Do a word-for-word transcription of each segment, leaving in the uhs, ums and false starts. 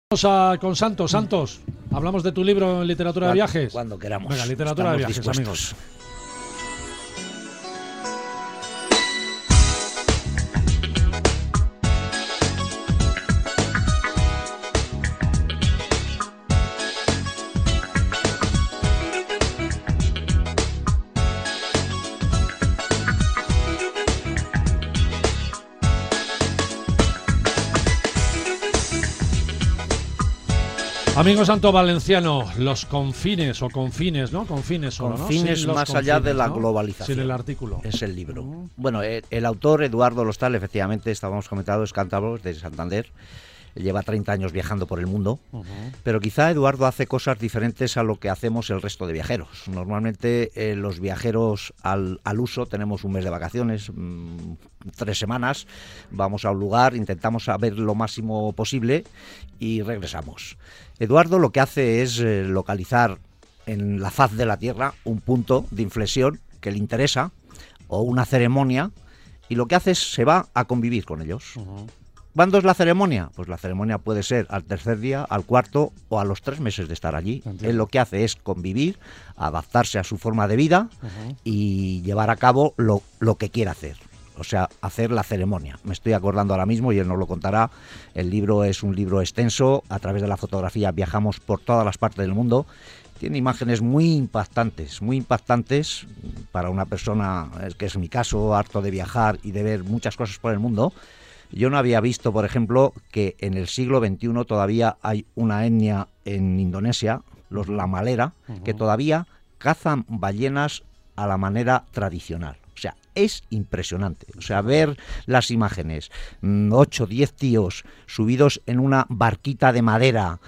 Vamos a, con Santos. Santos, hablamos de tu libro en literatura de viajes. Cuando queramos. Venga, literatura de viajes, dispuestos. amigos. Amigo Santo Valenciano, los confines o confines, ¿no? Confines solo, Confines ¿no? más confines, allá de la ¿no? globalización. Sin el artículo. Es el libro. Uh-huh. Bueno, el, el autor, Eduardo Lostal, efectivamente, estábamos comentando, es cántabro de Santander. Lleva treinta años viajando por el mundo, uh-huh. pero quizá Eduardo hace cosas diferentes a lo que hacemos el resto de viajeros. Normalmente eh, los viajeros al, al uso tenemos un mes de vacaciones, mmm, tres semanas, vamos a un lugar, intentamos saber lo máximo posible y regresamos. Eduardo lo que hace es eh, localizar en la faz de la Tierra un punto de inflexión que le interesa o una ceremonia, y lo que hace es se va a convivir con ellos. Uh-huh. ¿Cuándo es la ceremonia? Pues la ceremonia puede ser al tercer día, al cuarto o a los tres meses de estar allí. Entiendo. Él lo que hace es convivir, adaptarse a su forma de vida uh-huh. y llevar a cabo lo, lo que quiera hacer. O sea, hacer la ceremonia. Me estoy acordando ahora mismo y él nos lo contará. El libro es un libro extenso. A través de la fotografía viajamos por todas las partes del mundo. Tiene imágenes muy impactantes, muy impactantes para una persona, que es mi caso, harto de viajar y de ver muchas cosas por el mundo. Yo no había visto, por ejemplo, que en el siglo veintiuno todavía hay una etnia en Indonesia, los lamalera, uh-huh. que todavía cazan ballenas a la manera tradicional. O sea, es impresionante. O sea, ver las imágenes, ocho, diez tíos subidos en una barquita de madera,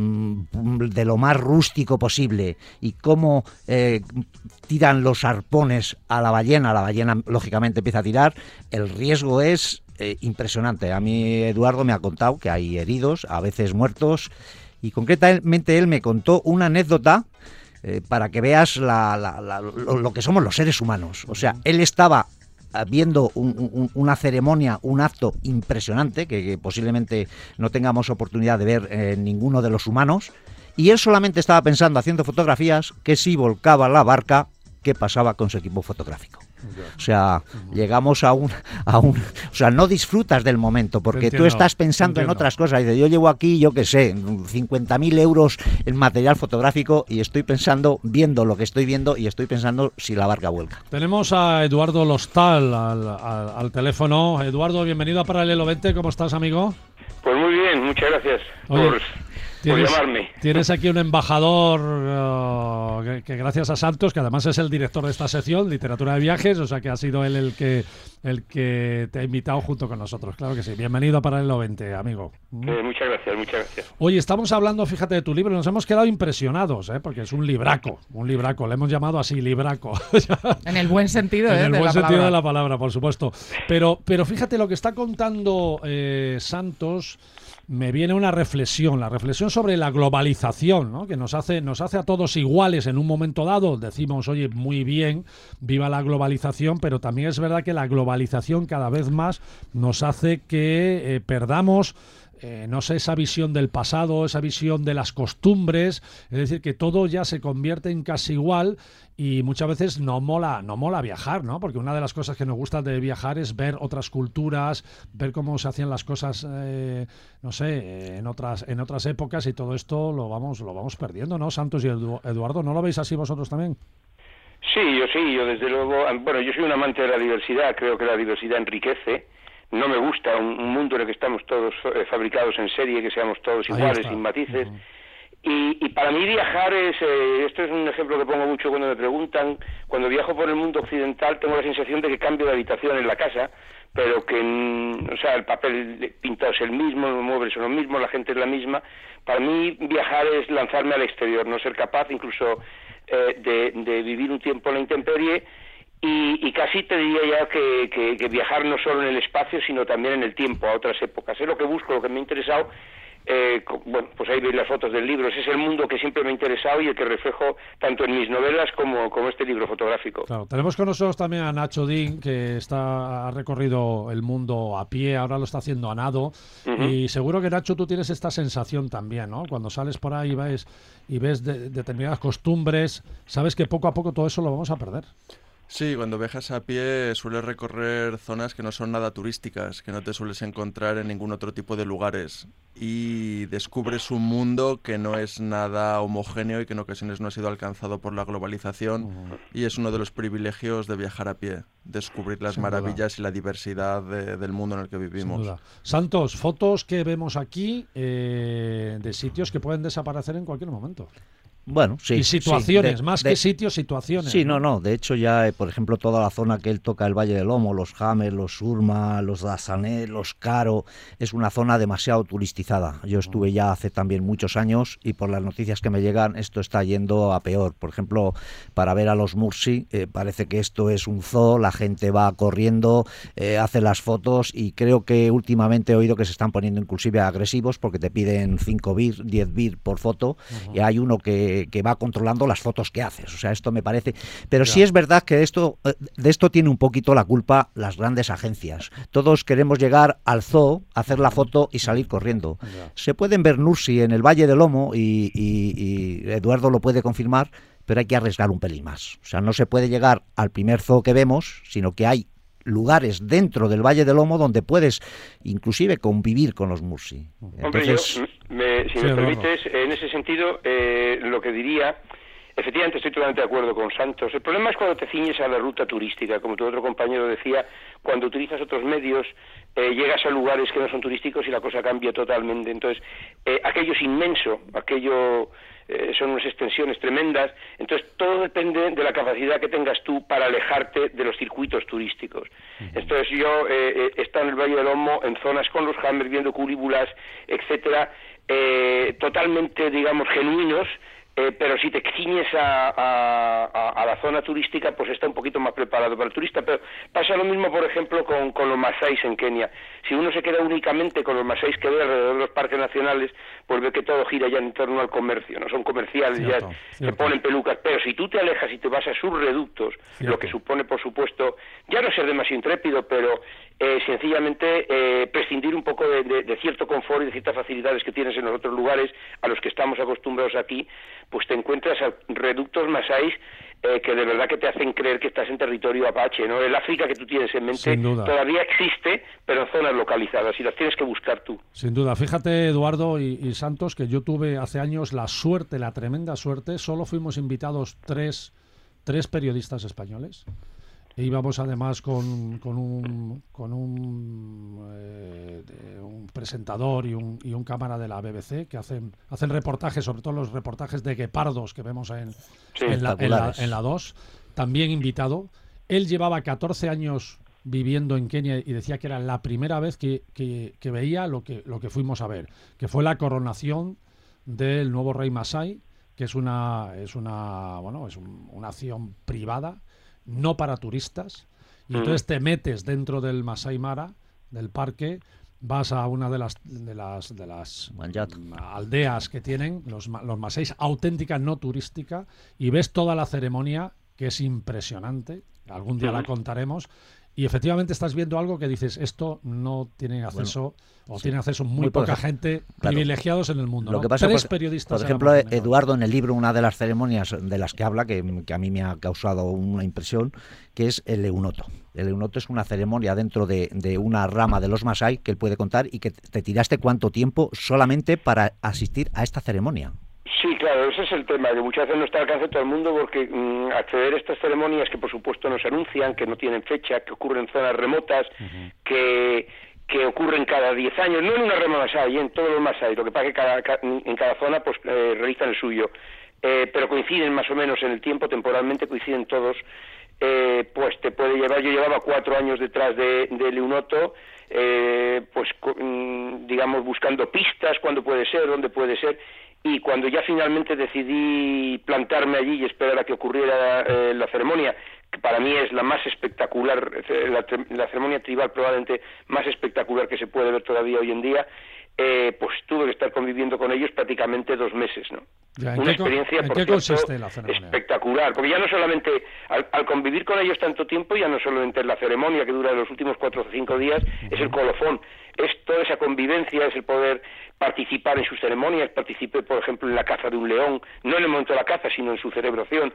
de lo más rústico posible, y cómo eh, tiran los arpones a la ballena, la ballena lógicamente empieza a tirar, el riesgo es eh, impresionante. A mí Eduardo me ha contado que hay heridos, a veces muertos, y concretamente él me contó una anécdota eh, para que veas la, la, la, lo, lo que somos los seres humanos. O sea, él estaba viendo un, un, una ceremonia, un acto impresionante que, que posiblemente no tengamos oportunidad de ver eh, ninguno de los humanos, y él solamente estaba pensando, haciendo fotografías, que si volcaba la barca, ¿qué pasaba con su equipo fotográfico? O sea, uh-huh. llegamos a un, a un... O sea, no disfrutas del momento, porque entiendo, tú estás pensando en otras cosas. Dice, yo llevo aquí, yo qué sé, cincuenta mil euros en material fotográfico y estoy pensando, viendo lo que estoy viendo, y estoy pensando si la barca vuelca. Tenemos a Eduardo Lostal al, al, al teléfono. Eduardo, bienvenido a Paralelo veinte. ¿Cómo estás, amigo? Pues muy bien, muchas gracias. Oye, por... Tienes, por llamarme. Tienes aquí un embajador uh, que, que gracias a Santos, que además es el director de esta sección, Literatura de Viajes, o sea que ha sido él el que el que te ha invitado junto con nosotros. Claro que sí. Bienvenido a Paralelo veinte, amigo. Eh, muchas gracias, muchas gracias. Oye, estamos hablando, fíjate, de tu libro, nos hemos quedado impresionados, ¿eh? Porque es un libraco, un libraco, le hemos llamado así, libraco. En el buen sentido, ¿eh? En el de buen la sentido palabra. de la palabra, por supuesto. Pero, pero fíjate lo que está contando eh, Santos. Me viene una reflexión, la reflexión sobre la globalización, ¿no? Que nos hace, nos hace a todos iguales en un momento dado. Decimos, oye, muy bien, viva la globalización, pero también es verdad que la globalización cada vez más nos hace que eh, perdamos Eh, no sé, esa visión del pasado, esa visión de las costumbres, es decir, que todo ya se convierte en casi igual, y muchas veces no mola, no mola viajar, ¿no? Porque una de las cosas que nos gusta de viajar es ver otras culturas, ver cómo se hacían las cosas, eh, no sé, en otras, en otras épocas, y todo esto lo vamos, lo vamos perdiendo, ¿no? Santos y Edu- Eduardo, ¿no lo veis así vosotros también? Sí, yo sí, yo desde luego, bueno, yo soy un amante de la diversidad, creo que la diversidad enriquece. No me gusta un, un mundo en el que estamos todos eh, fabricados en serie, que seamos todos iguales, sin matices. Uh-huh. Y, y para mí viajar es, eh, esto es un ejemplo que pongo mucho cuando me preguntan, cuando viajo por el mundo occidental tengo la sensación de que cambio de habitación en la casa, pero que, o sea, el papel pintado es el mismo, los muebles son los mismos, la gente es la misma. Para mí viajar es lanzarme al exterior, no ser capaz incluso eh, de, de vivir un tiempo en la intemperie. Y, y casi te diría ya que, que, que viajar no solo en el espacio, sino también en el tiempo, a otras épocas. Es lo que busco, lo que me ha interesado Eh, bueno, pues ahí veis las fotos del libro. Ese es el mundo que siempre me ha interesado y el que reflejo tanto en mis novelas como, como este libro fotográfico. Claro, tenemos con nosotros también a Nacho Dean, que está, ha recorrido el mundo a pie, ahora lo está haciendo a nado. Uh-huh. Y seguro que, Nacho, tú tienes esta sensación también, ¿no? Cuando sales por ahí y ves, y ves de, determinadas costumbres, sabes que poco a poco todo eso lo vamos a perder. Sí, cuando viajas a pie sueles recorrer zonas que no son nada turísticas, que no te sueles encontrar en ningún otro tipo de lugares, y descubres un mundo que no es nada homogéneo y que en ocasiones no ha sido alcanzado por la globalización, uh-huh. y es uno de los privilegios de viajar a pie, descubrir las Sin maravillas duda. y la diversidad de, del mundo en el que vivimos. Sin duda. Santos, fotos que vemos aquí eh, de sitios que pueden desaparecer en cualquier momento. Bueno, sí. Y situaciones, sí, de, más de, que sitios, situaciones. Sí, no, no. De hecho, ya, por ejemplo, toda la zona que él toca, el Valle del Lomo, los James, los Surma, los Dasané, los Caro, es una zona demasiado turistizada. Yo estuve ya hace también muchos años y por las noticias que me llegan, esto está yendo a peor. Por ejemplo, para ver a los Mursi, eh, parece que esto es un zoo, la gente va corriendo, eh, hace las fotos y creo que últimamente he oído que se están poniendo inclusive agresivos porque te piden cinco bir, diez bir por foto, uh-huh. y hay uno que que va controlando las fotos que haces. O sea, esto me parece... Pero ya. sí es verdad que esto de esto tiene un poquito la culpa las grandes agencias. Todos queremos llegar al zoo, hacer la foto y salir corriendo. Ya. Se pueden ver Nursi en el Valle del Lomo y, y, y Eduardo lo puede confirmar, pero hay que arriesgar un pelín más. O sea, no se puede llegar al primer zoo que vemos, sino que hay lugares dentro del Valle del Lomo donde puedes inclusive convivir con los Mursi. Hombre, Entonces... yo, me, si sí, me permites, no. en ese sentido, eh, lo que diría, efectivamente estoy totalmente de acuerdo con Santos. El problema es cuando te ciñes a la ruta turística, como tu otro compañero decía, cuando utilizas otros medios, eh, llegas a lugares que no son turísticos y la cosa cambia totalmente. Entonces, eh, aquello es inmenso, aquello... Eh, son unas extensiones tremendas, entonces todo depende de la capacidad que tengas tú para alejarte de los circuitos turísticos. Uh-huh. Entonces yo eh, he estado en el Valle del Lomo, en zonas con los Hammers, viendo culíbulas, etcétera, eh, totalmente, digamos, genuinos, eh, pero si te ciñes a, a, a la zona turística, pues está un poquito más preparado para el turista. Pero pasa lo mismo, por ejemplo, con, con los masáis en Kenia. Si uno se queda únicamente con los masáis que ve alrededor de los parques nacionales, pues ve que todo gira ya en torno al comercio, no son comerciales, cierto, ya cierto. Se ponen pelucas. Pero si tú te alejas y te vas a sus reductos, cierto. Lo que supone, por supuesto, ya no ser demasiado intrépido, pero eh, sencillamente eh, prescindir un poco de, de, de cierto confort y de ciertas facilidades que tienes en los otros lugares a los que estamos acostumbrados aquí, pues te encuentras a reductos masáis eh, que de verdad que te hacen creer que estás en territorio apache, ¿no? El África que tú tienes en mente todavía existe, pero en zonas localizadas, y las tienes que buscar tú. Sin duda. Fíjate, Eduardo y, y Santos, que yo tuve hace años la suerte, la tremenda suerte, solo fuimos invitados tres, tres periodistas españoles. E íbamos además con, con un con un, eh, un presentador y un, y un cámara de la B B C que hacen hacen reportajes, sobre todo los reportajes de guepardos que vemos en, sí, en, la, en, la, en la dos, también invitado. Él llevaba catorce años viviendo en Kenia y decía que era la primera vez que, que, que veía lo que, lo que fuimos a ver, que fue la coronación del nuevo rey Masái, que es una, es una, bueno, es un, una acción privada, no para turistas, y entonces te metes dentro del Masai Mara, del parque, vas a una de las de las de las aldeas que tienen los, los masáis, auténtica, no turística, y ves toda la ceremonia, que es impresionante, algún día la contaremos. Y efectivamente estás viendo algo que dices, esto no tiene acceso, bueno, o sí. tiene acceso muy, muy poca gente, claro. privilegiados en el mundo. Lo ¿no? que pasa, Tres por, periodistas. Por ejemplo, Eduardo, en el libro, una de las ceremonias de las que habla, que, que a mí me ha causado una impresión, que es el eunoto. El eunoto es una ceremonia dentro de, de una rama de los Masái que él puede contar, y que te tiraste cuánto tiempo solamente para asistir a esta ceremonia. Sí, claro, ese es el tema, que muchas veces no está al alcance de todo el mundo, porque mmm, acceder a estas ceremonias que por supuesto no se anuncian, que no tienen fecha, que ocurren en zonas remotas, uh-huh. que, que ocurren cada diez años, no en una rama Masái, en todos los Masái, lo que pasa es que cada, cada, en cada zona pues eh, realizan el suyo, eh, pero coinciden más o menos en el tiempo, temporalmente coinciden todos, eh, pues te puede llevar, yo llevaba cuatro años detrás de, de Eunoto, eh, pues digamos buscando pistas, cuándo puede ser, dónde puede ser. Y cuando ya finalmente decidí plantarme allí y esperar a que ocurriera eh, la ceremonia, que para mí es la más espectacular, la, la ceremonia tribal probablemente más espectacular que se puede ver todavía hoy en día, eh, pues tuve que estar conviviendo con ellos prácticamente dos meses, ¿no? Ya, ¿en Una qué, experiencia, ¿en por qué cierto, consiste la ceremonia? espectacular, porque ya no solamente, al, al convivir con ellos tanto tiempo, ya no solamente la ceremonia que dura los últimos cuatro o cinco días, uh-huh. es el colofón, es toda esa convivencia, es el poder participar en sus ceremonias. Participé, por ejemplo, en la caza de un león, no en el momento de la caza, sino en su celebración,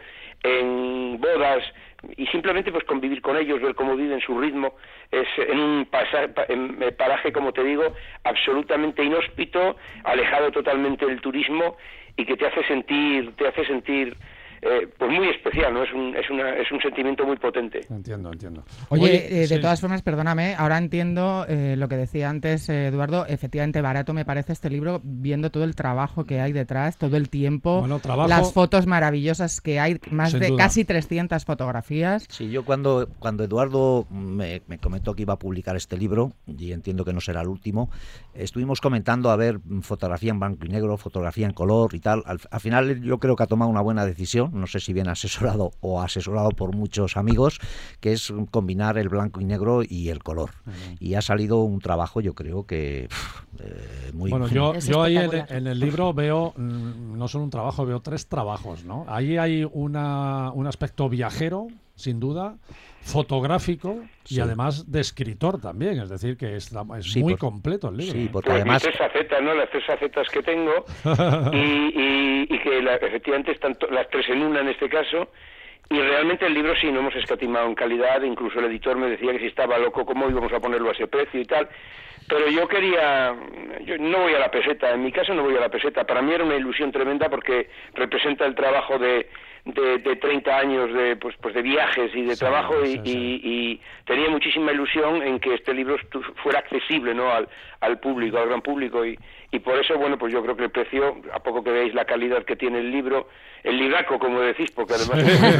en bodas, y simplemente pues convivir con ellos, ver cómo viven su ritmo, es en un pasa, en paraje, como te digo, absolutamente inhóspito, alejado totalmente del turismo, y que te hace sentir, te hace sentir Eh, pues muy especial, ¿no? Es un, es, una, es un sentimiento muy potente. Entiendo, entiendo. Oye, Oye eh, de sí. todas formas, perdóname, ahora entiendo eh, lo que decía antes eh, Eduardo, efectivamente barato me parece este libro, viendo todo el trabajo que hay detrás, todo el tiempo, bueno, trabajo, las fotos maravillosas que hay, más de duda. casi trescientas fotografías. Sí, yo cuando, cuando Eduardo me, me comentó que iba a publicar este libro, y entiendo que no será el último, estuvimos comentando a ver fotografía en blanco y negro, fotografía en color y tal. Al, al final yo creo que ha tomado una buena decisión, no sé si bien asesorado o asesorado por muchos amigos, que es combinar el blanco y negro y el color. Uh-huh. Y ha salido un trabajo, yo creo que eh, muy... Bueno, yo, yo ahí en, en el libro veo, no solo un trabajo, veo tres trabajos, ¿no? Ahí hay una, un aspecto viajero, sin duda, fotográfico y sí. además de escritor también, es decir, que es, es sí, muy por, completo el libro. Sí, porque pues además... mis tres facetas, ¿no? Las tres facetas que tengo y, y, y que la, efectivamente están las tres en una en este caso, y realmente el libro sí no hemos escatimado en calidad, incluso el editor me decía que si estaba loco cómo íbamos a ponerlo a ese precio y tal, pero yo quería, yo no voy a la peseta, en mi caso no voy a la peseta, para mí era una ilusión tremenda porque representa el trabajo de De, de treinta años de pues pues de viajes y de sí, trabajo y, sí, sí. Y, y tenía muchísima ilusión en que este libro fuera accesible, ¿no? al, al público, al gran público, y, y por eso, bueno, pues yo creo que el precio, a poco que veáis la calidad que tiene el libro, el libraco, como decís, porque además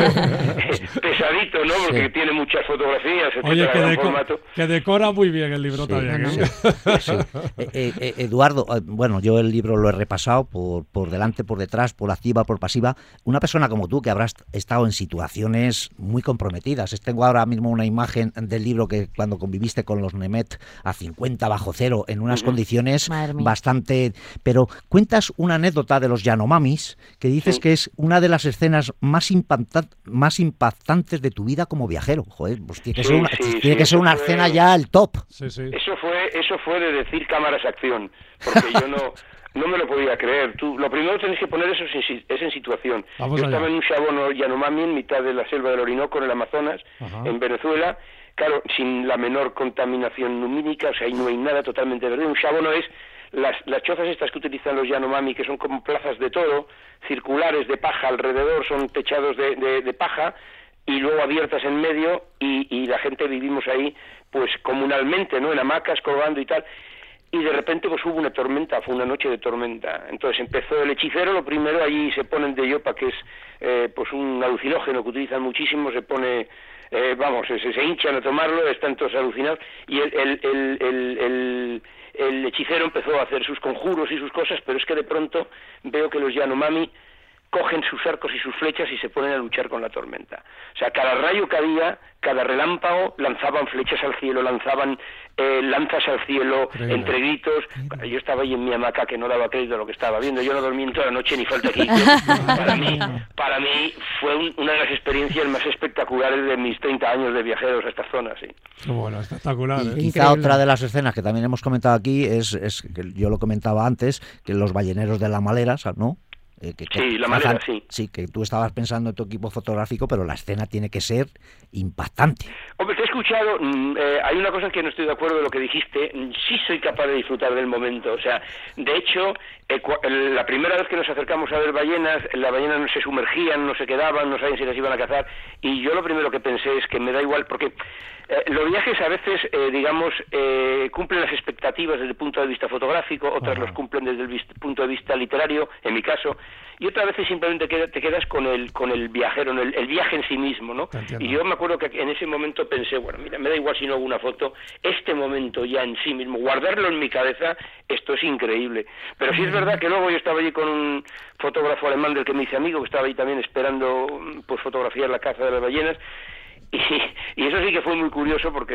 es pesadito, ¿no? Porque sí. tiene muchas fotografías, etcétera. Oye, que, deco formato. que decora muy bien el libro sí, también. Sí. ¿eh? Sí. Eh, eh, Eduardo, bueno, yo el libro lo he repasado por, por delante, por detrás, por activa, por pasiva. Una persona como tú, que habrás estado en situaciones muy comprometidas. Tengo ahora mismo una imagen del libro que cuando conviviste con los Nemet a cincuenta bajo cero, en unas uh-huh. condiciones bastante... Pero cuentas una anécdota de los Yanomamis que dices sí. que es una de las escenas más, impacta más impactantes de tu vida como viajero. Joder, pues tiene que sí, ser una, sí, tiene sí, que ser una fue, escena ya el top. Sí, sí. Eso fue, eso fue de decir cámaras acción, porque yo no... No me lo podía creer. Tú, lo primero que tenés que poner eso es, es en situación. Vamos Yo allá. estaba en un Shabono Yanomami, en mitad de la selva del Orinoco, en el Amazonas, Ajá. en Venezuela, claro, sin la menor contaminación lumínica, o sea, ahí no hay nada, totalmente verde. Un Shabono es las, las chozas estas que utilizan los Yanomami, que son como plazas de toro, circulares de paja alrededor, son techados de, de, de paja, y luego abiertas en medio, y, y la gente vivimos ahí, pues comunalmente, ¿no?, en hamacas, colgando y tal. Y de repente pues hubo una tormenta, fue una noche de tormenta. Entonces empezó el hechicero, lo primero, allí se ponen de yopa, que es eh, pues un alucinógeno que utilizan muchísimo, se pone, eh, vamos, se, se hinchan a tomarlo, están todos alucinados, y el, el, el, el, el, el hechicero empezó a hacer sus conjuros y sus cosas, pero es que de pronto veo que los Yanomami cogen sus arcos y sus flechas y se ponen a luchar con la tormenta. O sea, cada rayo que había, cada relámpago, lanzaban flechas al cielo, lanzaban eh, lanzas al cielo, Increíble. entre gritos. Increíble. Yo estaba ahí en mi hamaca que no daba crédito a lo que estaba viendo. Yo no dormí en toda la noche ni falta aquí. para mí, para mí fue un, una de las experiencias más espectaculares de mis treinta años de viajeros a esta zona, sí. Bueno, espectacular. ¿eh? Y quizá otra de las escenas que también hemos comentado aquí es, es que yo lo comentaba antes, que los balleneros de la Malera, ¿no? Eh, que, sí, la manera, sí. Sí, que tú estabas pensando en tu equipo fotográfico, pero la escena tiene que ser impactante. Hombre, te he escuchado, eh, hay una cosa en que no estoy de acuerdo de lo que dijiste, sí soy capaz de disfrutar del momento, o sea, de hecho, eh, la primera vez que nos acercamos a ver ballenas, las ballenas no se sumergían, no se quedaban, no sabían si las iban a cazar, y yo lo primero que pensé es que me da igual, porque eh, los viajes a veces, eh, digamos, eh, cumplen las expectativas desde el punto de vista fotográfico, otras Ajá. los cumplen desde el vist- punto de vista literario, en mi caso, y otras veces simplemente queda, te quedas con el con el viajero, el, el viaje en sí mismo, ¿no? Y yo me acuerdo que en ese momento pensé, bueno, mira, me da igual si no hago una foto, este momento ya en sí mismo, guardarlo en mi cabeza, esto es increíble. Pero sí es verdad que luego yo estaba allí con un fotógrafo alemán del que me hice amigo, que estaba ahí también esperando pues fotografiar la caza de las ballenas, y, y eso sí que fue muy curioso porque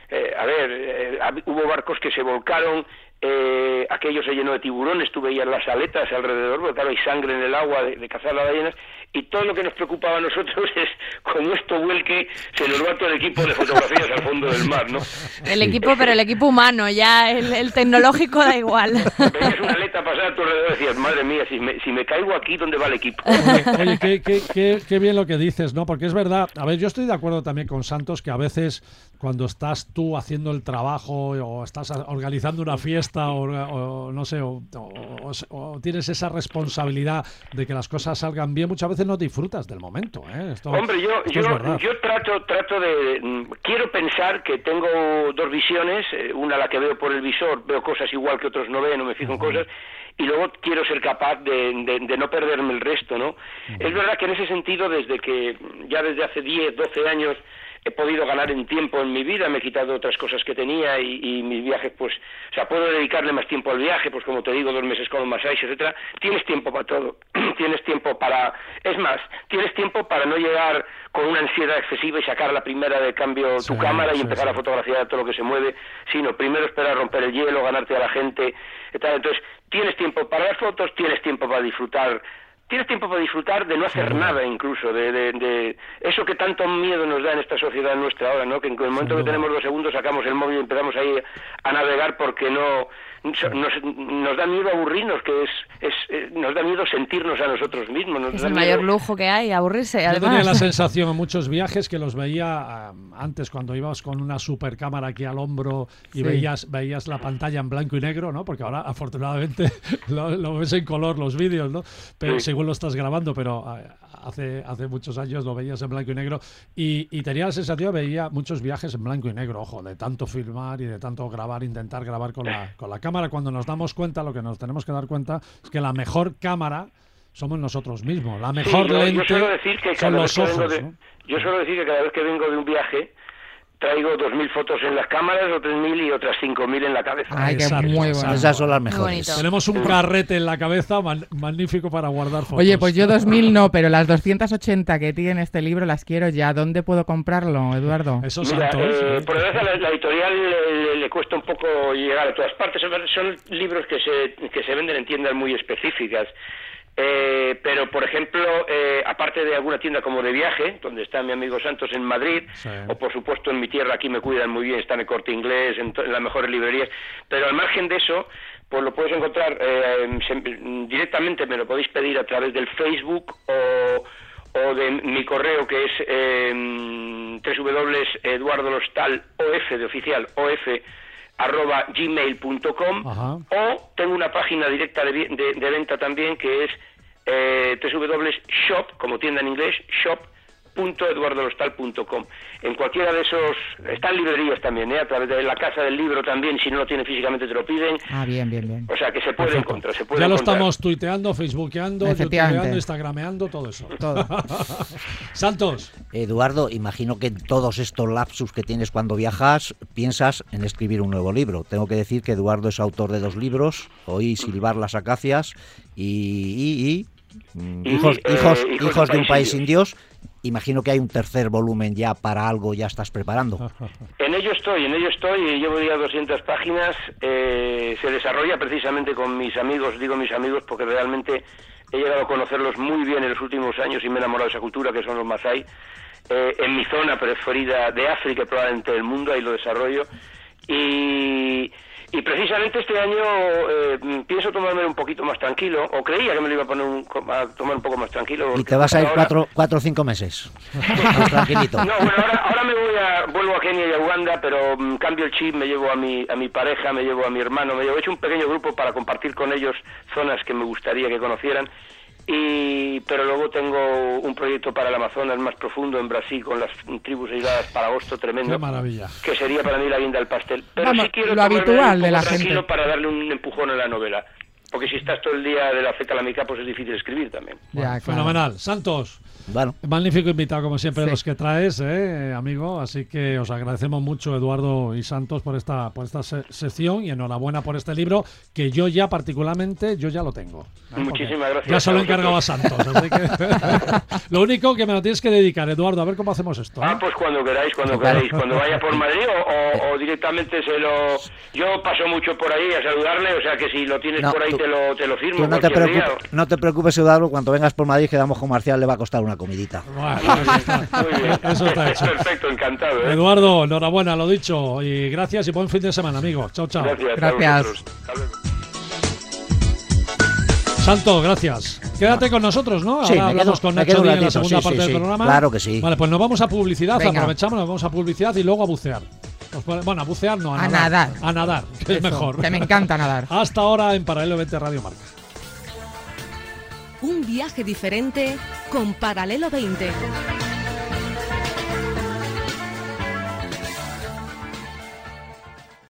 eh, a ver, eh, hubo barcos que se volcaron, eh, aquello se llenó de tiburones, tú veías las aletas alrededor, porque claro, hay sangre en el agua de, de cazar las ballenas, y todo lo que nos preocupaba a nosotros es, como esto vuelque, se nos va todo el equipo de fotografías al fondo del mar, ¿no? El equipo, pero el equipo humano, ya el, el tecnológico da igual. Veías una aleta pasar a tu alrededor y decías, madre mía, si me, si me caigo aquí, ¿dónde va el equipo? Oye, oye qué, qué, qué, qué bien lo que dices, ¿no? Porque es verdad, a ver, yo estoy de acuerdo también con Santos que a veces cuando estás tú haciendo el trabajo o estás organizando una fiesta o, o no sé, o, o, o tienes esa responsabilidad de que las cosas salgan bien, muchas veces no disfrutas del momento, ¿eh? Esto, Hombre, yo esto yo, yo trato trato de... Quiero pensar que tengo dos visiones, una la que veo por el visor, veo cosas igual que otros no ven, no me fijo en uh-huh. cosas, y luego quiero ser capaz de, de, de no perderme el resto, ¿no? Uh-huh. Es verdad que en ese sentido, desde que ya desde hace diez, doce años he podido ganar en tiempo en mi vida, me he quitado otras cosas que tenía y, y mis viajes, pues, o sea, puedo dedicarle más tiempo al viaje, pues como te digo, dos meses con masajes, etcétera. Tienes tiempo para todo, tienes tiempo para, es más, tienes tiempo para no llegar con una ansiedad excesiva y sacar la primera de cambio sí, tu cámara y sí, empezar sí. a fotografiar todo lo que se mueve, sino primero esperar a romper el hielo, ganarte a la gente, etcétera. Entonces, tienes tiempo para las fotos, tienes tiempo para disfrutar. Tienes tiempo para disfrutar de no hacer sí, nada, incluso, de, de, de eso que tanto miedo nos da en esta sociedad nuestra ahora, ¿no? Que en el momento que tenemos dos segundos sacamos el móvil y empezamos ahí a navegar porque no sí. nos, nos da miedo aburrirnos, que es, es eh, nos da miedo sentirnos a nosotros mismos. Nos es da el miedo... mayor lujo que hay, aburrirse. Yo además. tenía la sensación en muchos viajes que los veía um, antes cuando ibas con una super cámara aquí al hombro y sí. veías veías la pantalla en blanco y negro, ¿no? Porque ahora afortunadamente lo, lo ves en color los vídeos, ¿no? Pero sí. según lo estás grabando, pero hace hace muchos años lo veías en blanco y negro y, y tenía la sensación, veía muchos viajes en blanco y negro, ojo, de tanto filmar y de tanto grabar, intentar grabar con la, con la cámara. Cuando nos damos cuenta, lo que nos tenemos que dar cuenta es que la mejor cámara somos nosotros mismos, la mejor sí, yo, lente yo suelo decir que son los ojos, de, ¿no? Yo suelo decir que cada vez que vengo de un viaje traigo dos mil fotos en las cámaras, o tres mil y otras cinco mil en la cabeza. Ay, qué muy bueno. Esas son las mejores. Tenemos un carrete en la cabeza man, magnífico para guardar fotos. Oye, pues yo dos mil no, pero las doscientas ochenta que tiene este libro las quiero ya. ¿Dónde puedo comprarlo, Eduardo? Eso Mira, Santos, eh, ¿eh? por desgracia la, la editorial le, le cuesta un poco llegar a todas partes. Son, son libros que se, que se venden en tiendas muy específicas. Eh, pero, por ejemplo, eh, aparte de alguna tienda como de viaje, donde está mi amigo Santos en Madrid, sí. o por supuesto en mi tierra, aquí me cuidan muy bien, está en el Corte Inglés, en, en las mejores librerías, pero al margen de eso, pues lo puedes encontrar eh, se, directamente, me lo podéis pedir a través del Facebook o, o de mi correo, que es eh, doble u doble u doble u punto eduardo lostal o f de oficial o f arroba gmail punto com, o tengo una página directa de, de, de venta también que es eh, doble u doble u doble u punto shop, como tienda en inglés, shop punto eduardo lostal punto com. En cualquiera de esos, están librerías también, ¿eh? A través de la Casa del Libro también, si no lo tiene físicamente te lo piden. Ah, bien, bien, bien. O sea que se puede Perfecto. encontrar, se puede Ya lo encontrar. Estamos tuiteando, facebookeando, youtubeando, instagrameando, todo eso. Todo. Santos. Eduardo, imagino que en todos estos lapsus que tienes cuando viajas, piensas en escribir un nuevo libro. Tengo que decir que Eduardo es autor de dos libros, Oí silbar las acacias y... y, y Y, hijos, eh, hijos, hijos, hijos de un país sin Dios. Imagino que hay un tercer volumen ya para algo, ya estás preparando. En ello estoy, en ello estoy, y llevo ya doscientas páginas, eh, se desarrolla precisamente con mis amigos, digo mis amigos porque realmente he llegado a conocerlos muy bien en los últimos años y me he enamorado de esa cultura, que son los Masái, eh, en mi zona preferida de África, probablemente del mundo, ahí lo desarrollo, y... Y precisamente este año eh, pienso tomarme un poquito más tranquilo, o creía que me lo iba a, poner un, a tomar un poco más tranquilo. Y te vas a ir ahora... cuatro, cuatro o cinco meses. Tranquilito. No, bueno, ahora, ahora me voy a, vuelvo a Kenia y a Uganda, pero um, cambio el chip, me llevo a mi, a mi pareja, me llevo a mi hermano, me llevo, he hecho un pequeño grupo para compartir con ellos zonas que me gustaría que conocieran. Y pero luego tengo un proyecto para el Amazonas más profundo en Brasil con las tribus aisladas para agosto tremendo. Qué maravilla. Que sería para mí la guinda del pastel. Pero Vamos, sí quiero lo habitual de la tranquilo gente. para darle un empujón a la novela. Porque si estás todo el día de la feta a la mica, pues es difícil escribir también. Bueno, ya, claro. Fenomenal. Santos, Bueno. Magnífico invitado, como siempre, Sí. los que traes, eh, amigo. Así que os agradecemos mucho, Eduardo y Santos, por esta por esta se sección y enhorabuena por este libro, que yo ya particularmente, yo ya lo tengo. ¿eh? Muchísimas gracias. Ya se lo he a encargado a Santos. Así que lo único que me lo tienes que dedicar, Eduardo, a ver cómo hacemos esto. ¿eh? Ah, pues cuando queráis, cuando queráis, cuando vaya por Madrid o, o, o directamente se lo... Yo paso mucho por ahí a saludarle, o sea que si lo tienes No, por ahí tú- te lo, te lo firmo. Tú no te, cualquier día. preocupes, no te preocupes, Eduardo, cuando vengas por Madrid quedamos con Marcial, le va a costar una comidita. Bueno, eso está, Muy bien. eso está hecho. Perfecto, encantado. ¿eh? Eduardo, enhorabuena, lo dicho. Y gracias y buen fin de semana, amigo. Chao, chao. Gracias. a Gracias. vosotros. Hasta luego. Santos, gracias. Quédate con nosotros, ¿no? Ahora Sí, me hablamos quedo- con me Nacho quedo un Díaz en la ratito, segunda sí, parte sí, del sí. programa. Claro que sí. Vale, pues nos vamos a publicidad, Venga. aprovechamos, nos vamos a publicidad y luego a bucear. Nos pone- Bueno, a bucear no, a, A nadar. nadar. A nadar, que es Eso, mejor. que me encanta nadar. Hasta ahora en Paralelo veinte Radio Marca. Un viaje diferente con Paralelo veinte.